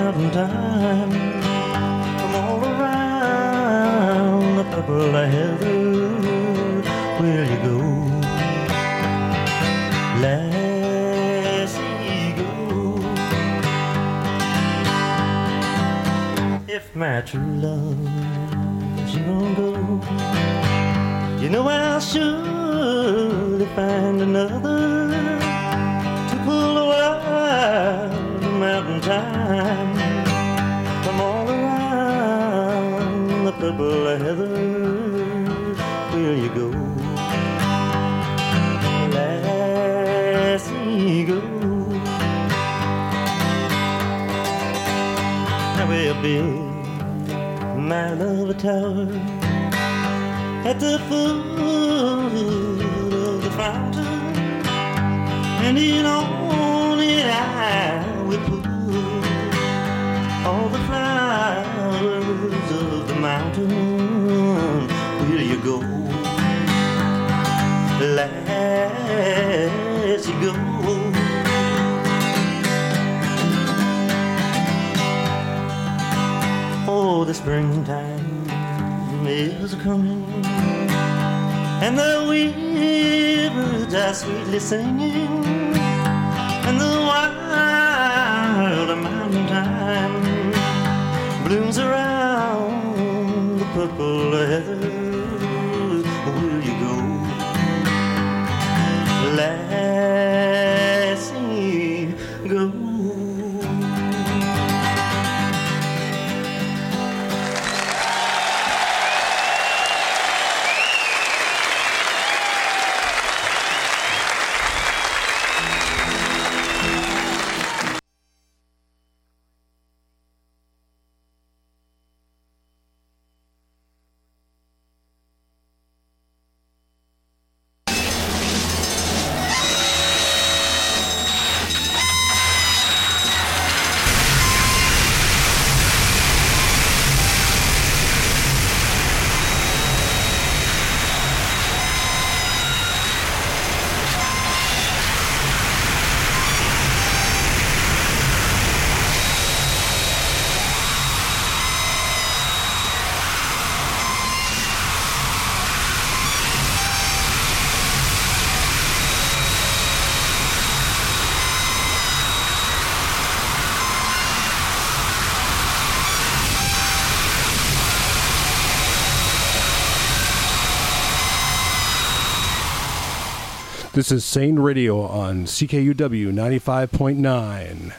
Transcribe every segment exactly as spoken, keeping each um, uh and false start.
mountain time. From all around the purple heather, where you go, lassie, go. If my true love she won't go, you know I'll surely find another to pull a wild mountain time from all around the purple heather. Where you go, lassie, go. Now we'll build my love a tower at the foot of the fountain, and in on it I will put all the flowers of the mountain. Will you go, lassie, go? Oh, the springtime is coming, and the weavers are sweetly singing, and the wild mountain time blooms around the purple heather. Will you go, lassie, go? This is Sane Radio on C K U W ninety-five point nine.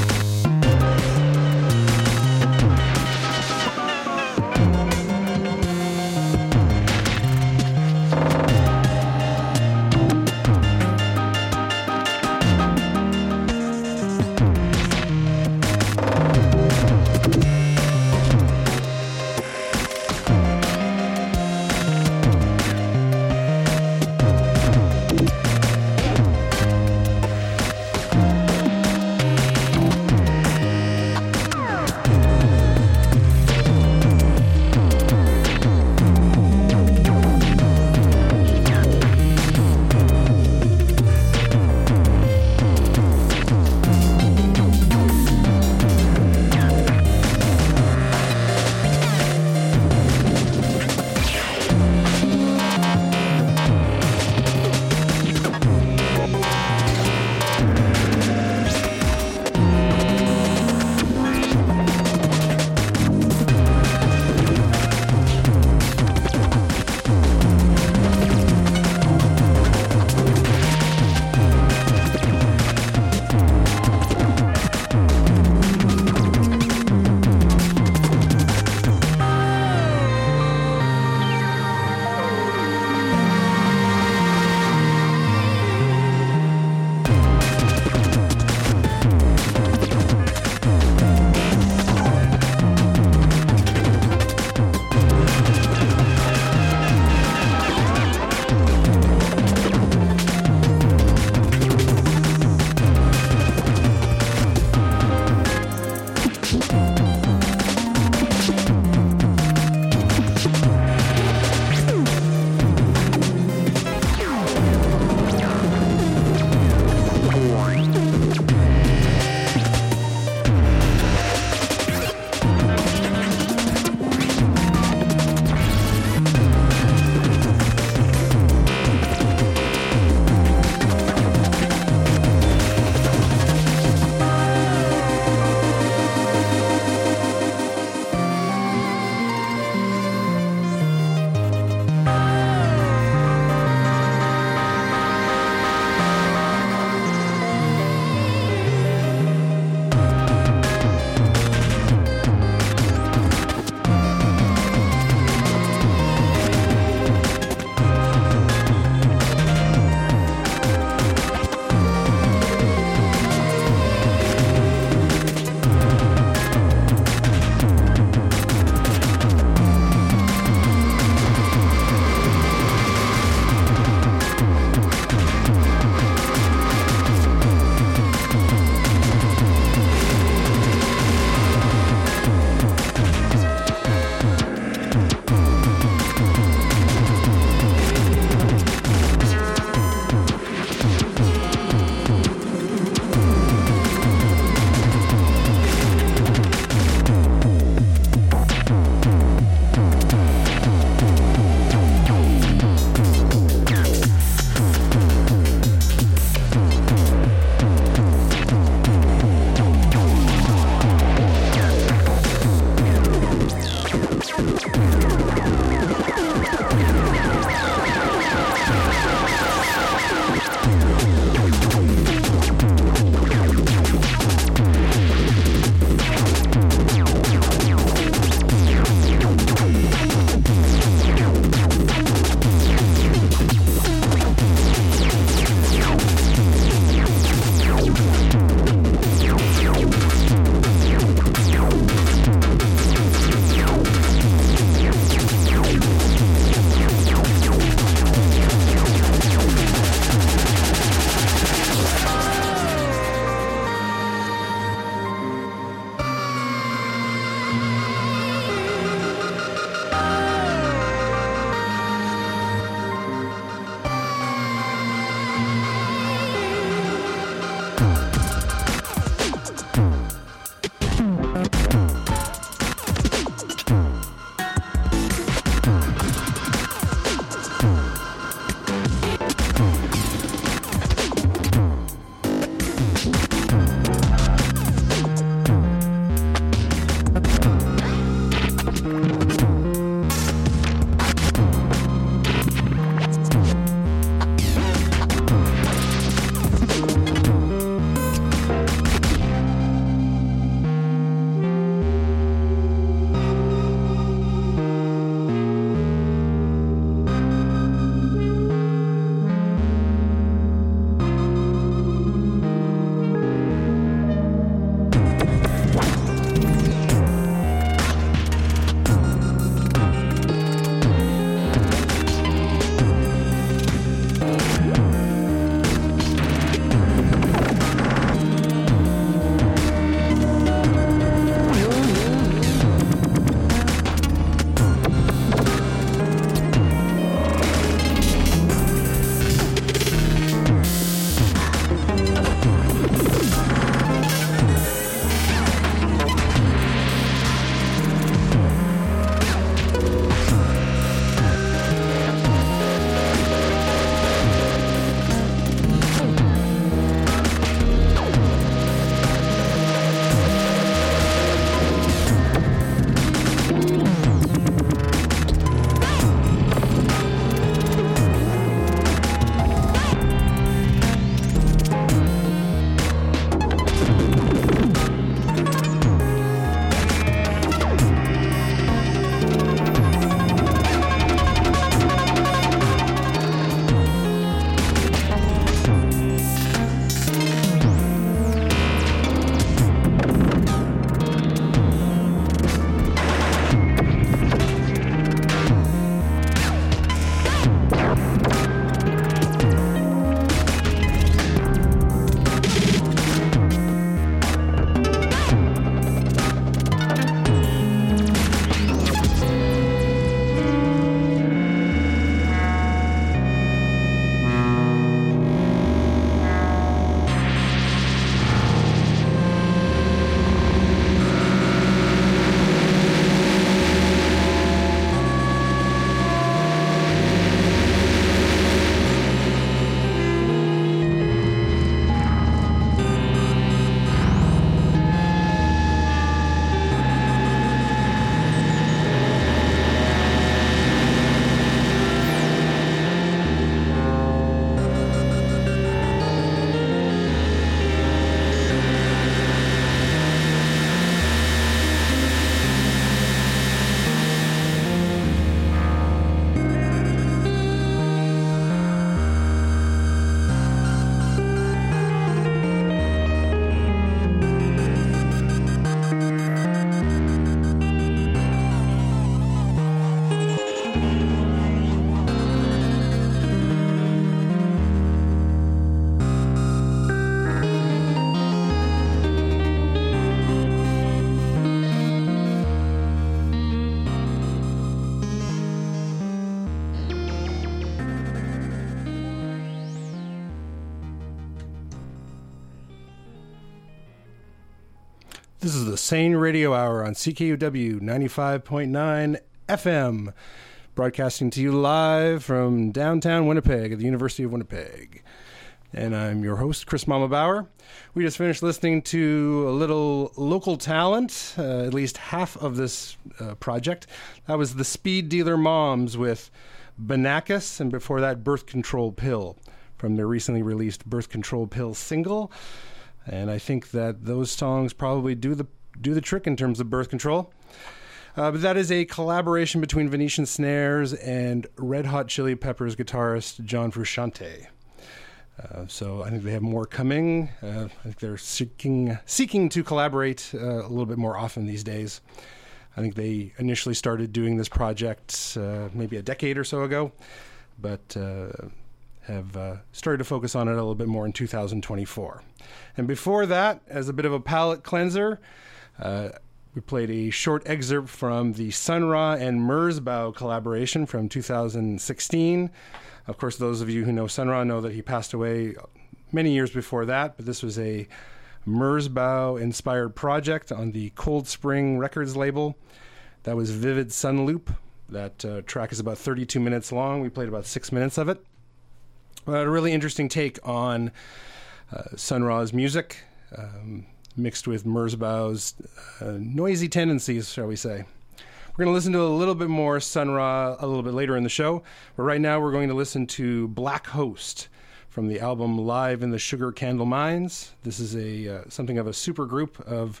This is the Sane Radio Hour on C K U W ninety-five point nine F M, broadcasting to you live from downtown Winnipeg at the University of Winnipeg. And I'm your host, Chris Mama Bauer. We just finished listening to a little local talent, uh, at least half of this uh, project. That was the Speed Dealer Moms with Banakis, and before that, Birth Control Pill, from their recently released Birth Control Pill single. And I think that those songs probably do the do the trick in terms of birth control. Uh, but that is a collaboration between Venetian Snares and Red Hot Chili Peppers guitarist John Frusciante. Uh, so I think they have more coming. Uh, I think they're seeking seeking to collaborate uh, a little bit more often these days. I think they initially started doing this project uh, maybe a decade or so ago, but uh, have uh, started to focus on it a little bit more in two thousand twenty-four. And before that, as a bit of a palate cleanser, uh, we played a short excerpt from the Sun Ra and Merzbow collaboration from two thousand sixteen. Of course, those of you who know Sun Ra know that he passed away many years before that, but this was a Merzbow-inspired project on the Cold Spring Records label. That was Vivid Sun Loop. That uh, track is about thirty-two minutes long. We played about six minutes of it. Uh, a really interesting take on uh, Sun Ra's music, um, mixed with Merzbow's uh, noisy tendencies, shall we say. We're going to listen to a little bit more Sun Ra a little bit later in the show, but right now we're going to listen to Black Host from the album Live in the Sugar Candle Mines. This is a uh, something of a super group of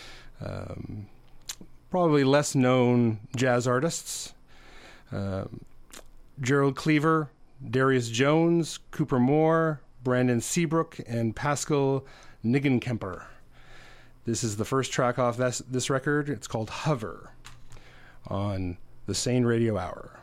um, probably less known jazz artists. Uh, Gerald Cleaver, Darius Jones, Cooper Moore, Brandon Seabrook, and Pascal Niggenkemper. This is the first track off this, this record. It's called Hover on the Sane Radio Hour.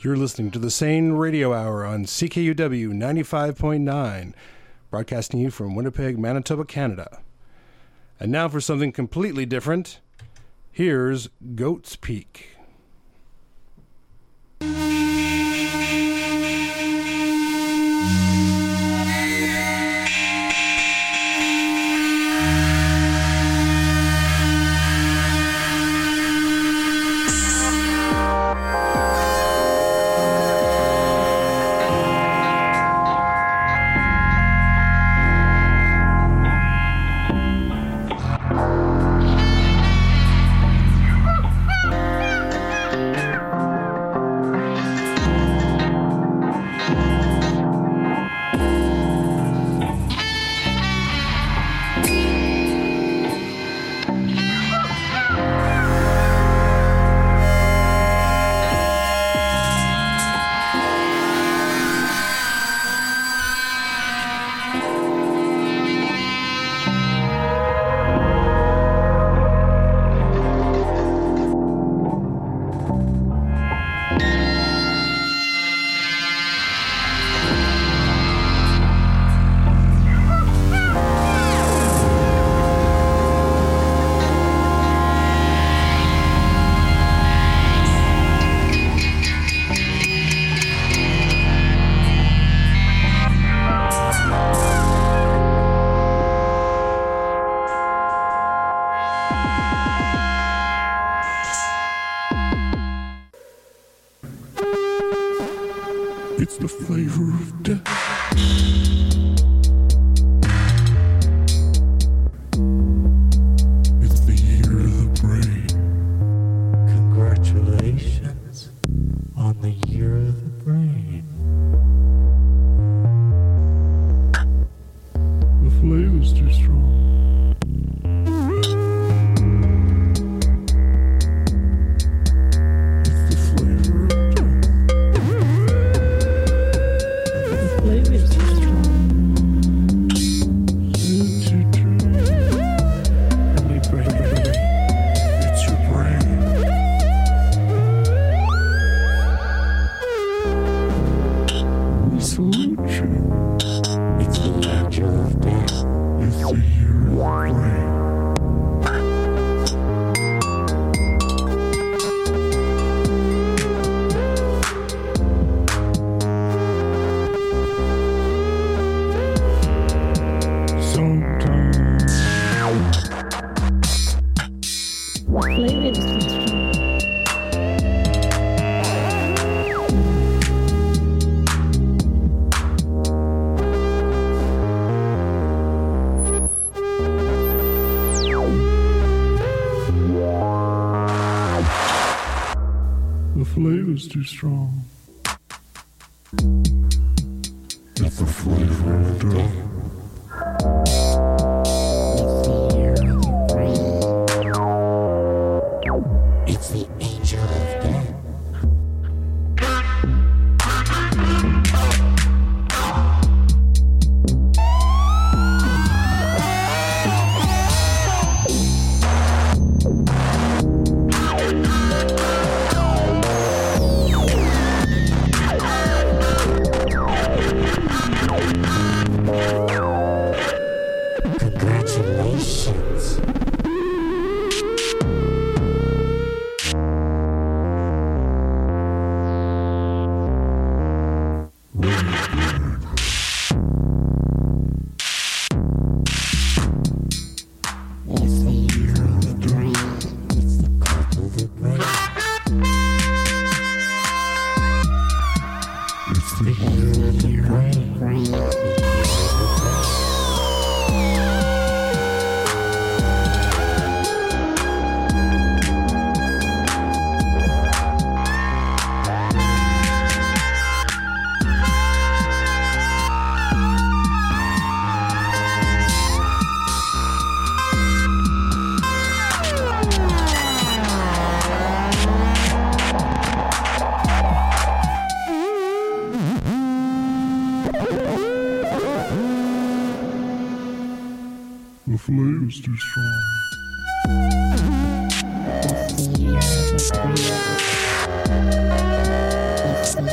You're listening to the Sane Radio Hour on C K U W ninety-five point nine, broadcasting you from Winnipeg, Manitoba, Canada. And now for something completely different, here's Goat's Peak. It's the flavor of death. It's the year of the brain. Congratulations on the year of the brain. The flavor's too strong. Too strong. It's the flavor of death. It's the year of the brain. It's the angel of death. Congratulations. It's the year of the brain. It's the cult of the brain. It's the year of the brain. The flavor's too strong. It's the year of the brain. It's the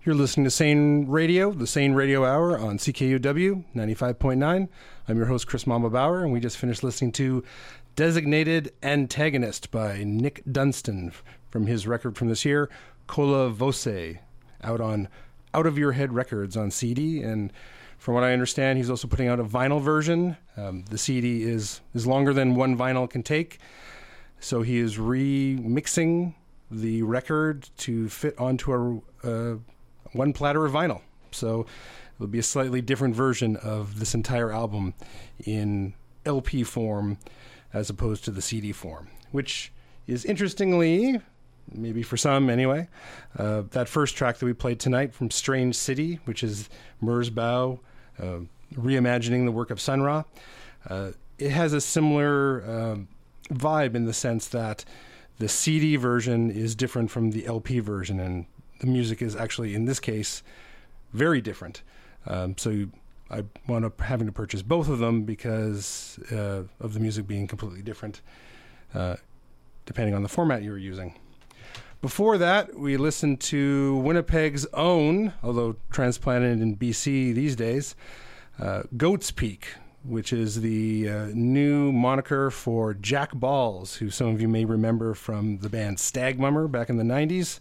You're listening to Sane Radio, the Sane Radio Hour on C K U W ninety-five point nine. I'm your host, Chris Mama Bauer, and we just finished listening to Designated Antagonist by Nick Dunstan from his record from this year, Cola Voce, out on Out of Your Head Records on C D. And from what I understand, he's also putting out a vinyl version. Um, the C D is, is longer than one vinyl can take, so he is remixing the record to fit onto a... a one platter of vinyl. So it'll be a slightly different version of this entire album in L P form as opposed to the C D form, which is interestingly, maybe for some anyway, uh, that first track that we played tonight from Strange City, which is Merzbow uh, reimagining the work of Sun Ra. Uh, it has a similar uh, vibe in the sense that the C D version is different from the L P version, and the music is actually, in this case, very different. Um, so you, I wound up having to purchase both of them because uh, of the music being completely different, uh, depending on the format you were using. Before that, we listened to Winnipeg's own, although transplanted in B C these days, uh, Goat's Peak, which is the uh, new moniker for Jack Balls, who some of you may remember from the band Stagmummer back in the nineties.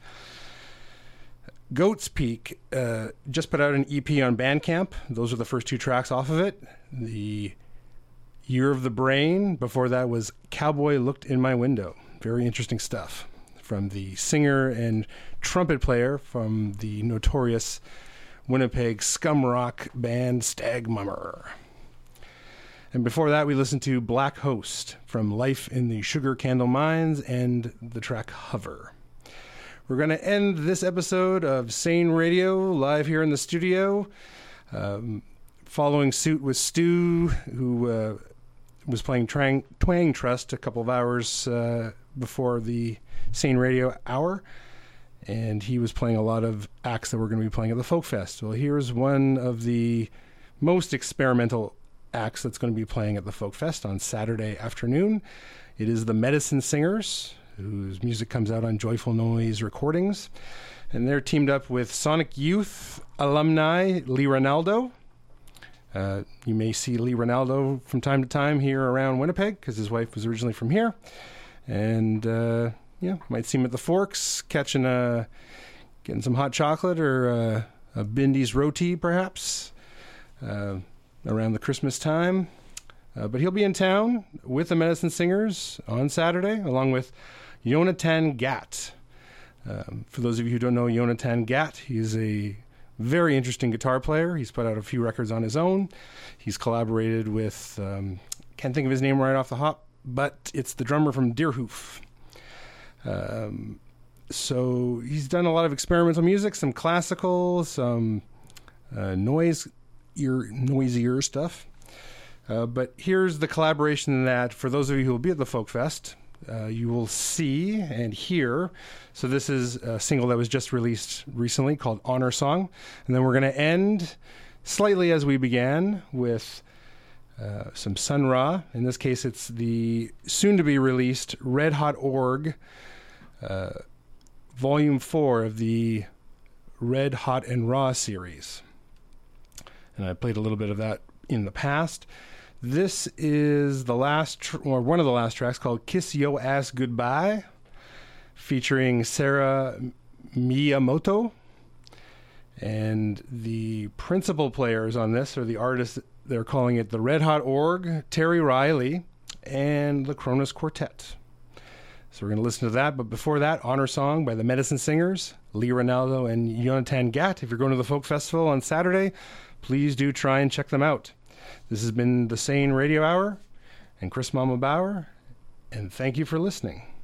Goat's Peak uh, just put out an E P on Bandcamp. Those are the first two tracks off of it. The Year of the Brain. Before that was Cowboy Looked in My Window. Very interesting stuff from the singer and trumpet player from the notorious Winnipeg scum rock band Stagmummer. And before that, we listened to Black Host from Life in the Sugar Candle Mines and the track Hover. We're going to end this episode of Sane Radio live here in the studio, um, following suit with Stu, who uh, was playing Twang, Twang Trust a couple of hours uh, before the Sane Radio Hour, and he was playing a lot of acts that we're going to be playing at the Folk Fest. Well, here's one of the most experimental acts that's going to be playing at the Folk Fest on Saturday afternoon. It is the Medicine Singers, whose music comes out on Joyful Noise Recordings. And they're teamed up with Sonic Youth alumni Lee Ronaldo. Uh, you may see Lee Ronaldo from time to time here around Winnipeg because his wife was originally from here. And, uh, yeah, might see him at the Forks, catching a, getting some hot chocolate or a, a Bindy's roti, perhaps, uh, around the Christmas time. Uh, but he'll be in town with the Medicine Singers on Saturday, along with Jonathan Gatt. Um, for those of you who don't know Jonathan Gatt, he's a very interesting guitar player. He's put out a few records on his own. He's collaborated with, um, can't think of his name right off the hop, but it's the drummer from Deerhoof. Um, so he's done a lot of experimental music, some classical, some uh, noise, ear, noisier stuff. Uh, but here's the collaboration that, for those of you who will be at the Folk Fest, uh, you will see and hear. So this is a single that was just released recently called Honor Song. And then we're going to end slightly as we began with uh, some Sun Ra. In this case, it's the soon-to-be-released Red Hot Org, uh, Volume four of the Red Hot and Raw series. And I played a little bit of that in the past. This is the last, tr- or one of the last tracks, called Kiss Yo Ass Goodbye, featuring Sarah Miyamoto. And the principal players on this are the artists, they're calling it the Red Hot Org, Terry Riley, and the Cronus Quartet. So we're going to listen to that. But before that, Honor Song by the Medicine Singers, Lee Ronaldo and Jonathan Gatt. If you're going to the Folk Festival on Saturday, please do try and check them out. This has been the Sane Radio Hour and Chris Mama Bauer, and thank you for listening.